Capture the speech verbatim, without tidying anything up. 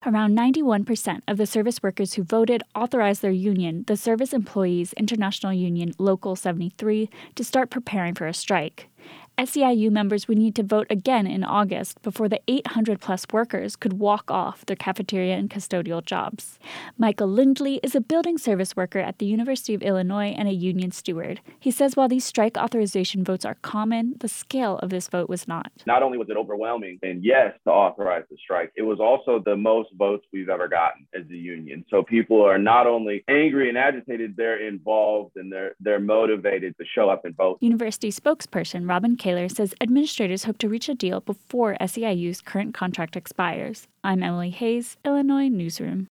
Around ninety-one percent of the service workers who voted authorized their union, the Service Employees International Union Local seventy-three, to start preparing for a strike. S E I U members would need to vote again in August before the eight hundred plus workers could walk off their cafeteria and custodial jobs. Michael Lindley is a building service worker at the University of Illinois and a union steward. He says while these strike authorization votes are common, the scale of this vote was not. Not only was it overwhelming and yes to authorize the strike, it was also the most votes we've ever gotten as a union. So people are not only angry and agitated, they're involved and they're they're motivated to show up and vote. University spokesperson Robin Kaler says administrators hope to reach a deal before S E I U's current contract expires. I'm Emily Hayes, Illinois Newsroom.